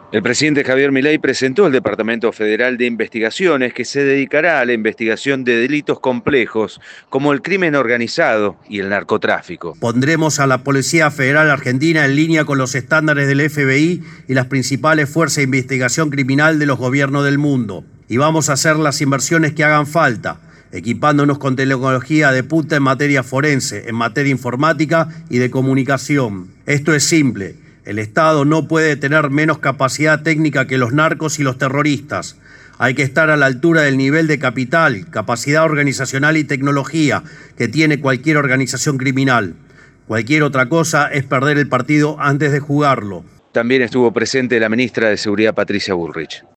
El presidente Javier Milei presentó el Departamento Federal de Investigaciones que se dedicará a la investigación de delitos complejos como el crimen organizado y el narcotráfico. Pondremos a la Policía Federal Argentina en línea con los estándares del FBI y las principales fuerzas de investigación criminal de los gobiernos del mundo. Y vamos a hacer las inversiones que hagan falta, equipándonos con tecnología de punta en materia forense, en materia informática y de comunicación. Esto es simple. El Estado no puede tener menos capacidad técnica que los narcos y los terroristas. Hay que estar a la altura del nivel de capital, capacidad organizacional y tecnología que tiene cualquier organización criminal. Cualquier otra cosa es perder el partido antes de jugarlo. También estuvo presente la ministra de Seguridad, Patricia Bullrich.